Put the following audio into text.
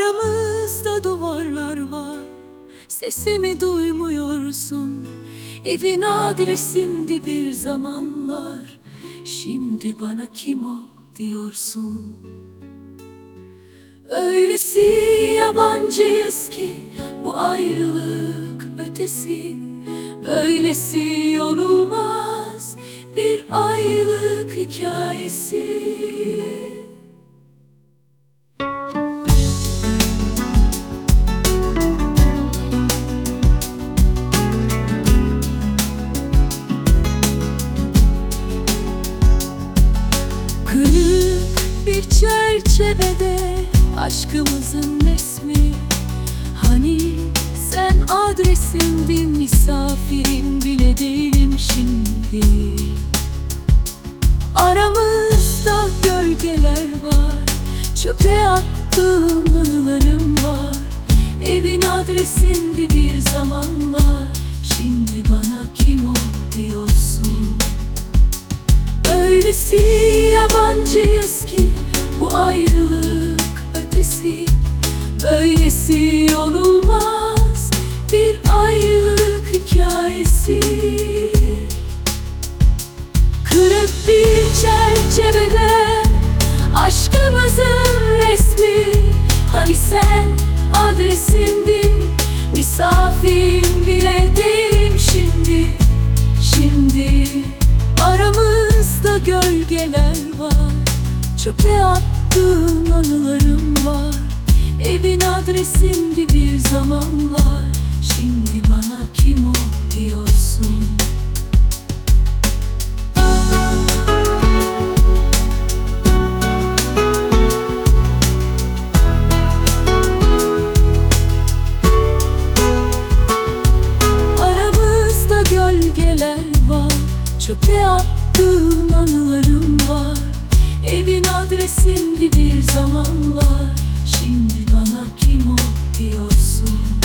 Aramızda duvarlar var, sesimi duymuyorsun. Evin adresimdi bir zamanlar, şimdi bana kim o diyorsun. Öylesi yabancıyız ki bu ayrılık ötesi, böylesi yorulmaz bir ayrılık hikayesi. Kırık bir çerçevede aşkımızın resmi, hani sen adresimdin, misafirin bile değilim şimdi. Aramızda gölgeler var, çöpe attığım anılarım var. Evin adresindi bir zamanlar, şimdi bana kim o diyorsun. Öylesi yabancıyız ki bu ayrılık ötesi, böylesi yorulmaz bir ayrılık hikayesi. Kırık bir çerçevede aşkımızın resmi, hani sen adresimdin, misafirim bile değilim şimdi. Şimdi aramızda gölgeler var, çöpe attığım anılarım var. Evin adresimdi bir zamanlar, şimdi bana kim o diyorsun. Aramızda gölgeler var, çöpe attığım anılarım var. Evin adresimdi bir zamanlar, şimdi bana kim o diyorsun.